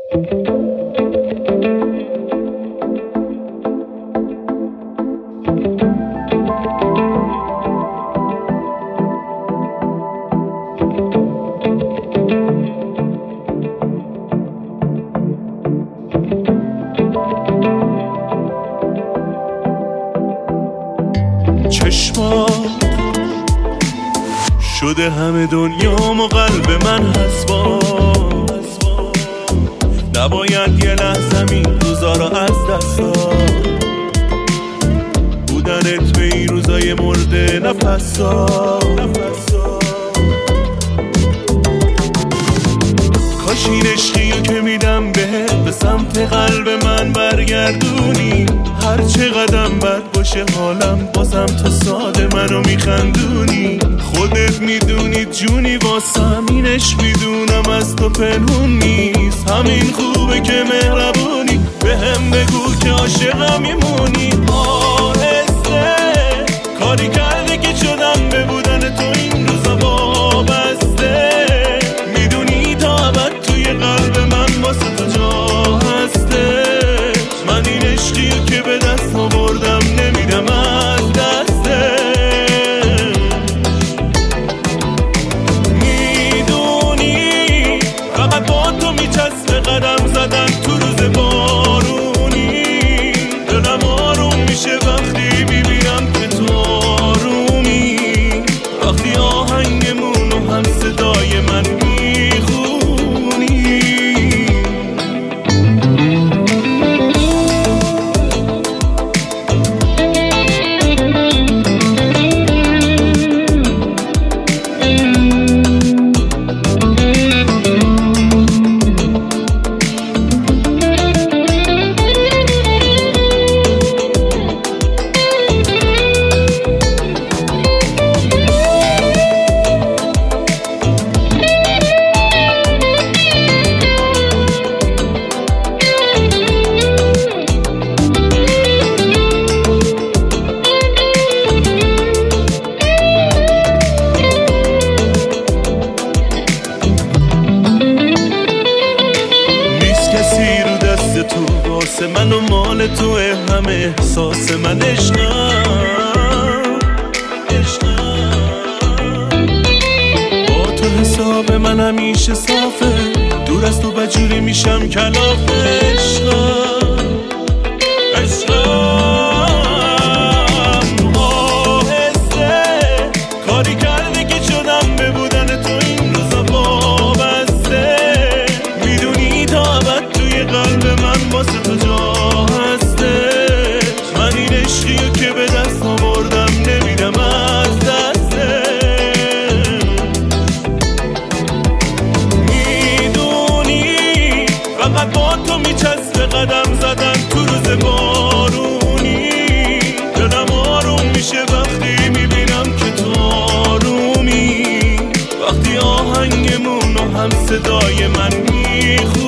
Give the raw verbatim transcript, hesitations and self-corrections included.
چشمات شده همه دنیام و قلب من حسباس، نباید یه لحظه این روزا رو از دست داد. بودنت به این روزای مرده نفس داد. کاش این عشقیو که میدم بهت به سمت قلب من برگردونی. هر چه قدم بد باشه حالم بازم تو ساده منو میخندونی. خودت میدونی جونی واسم اینش میدونم از تو پنهون نیست. همین خوبه که مهربونی به هم بگو که عاشقم میمونی. آهسته کاری کرده که شدم به بودن تو این روزا وابسته. میدونی تا ابد توی قلب من واسه تو جا هسته. من این عشقیو که به دست آوردم نمیدم از دسته. میدونی فقط با تو میچسبه قدم زدن تو روز بارونی. دلم آروم میشه وقتی میبینم که تو آرومی. وقتی آهنگمونو هم صدای من میخونی. من و مال تو همه احساس من عشقم. با تو حساب من همیشه صافه. دور از تو بجوری میشم کلاف عشقم. عشقم آهسته کاری کرده که شدم به بودن تو این روزا وابسته. میدونی تا ابد توی قلب من واسه تو جا هسته. من این عشقیو که به دست آوردم نمیدم از دسته. میدونی فقط با تو میچسبه قدم زدن تو روز بارونی. دلم آروم میشه وقتی میبینم که تو آرومی. وقتی آهنگمونو هم صدای من میخونی.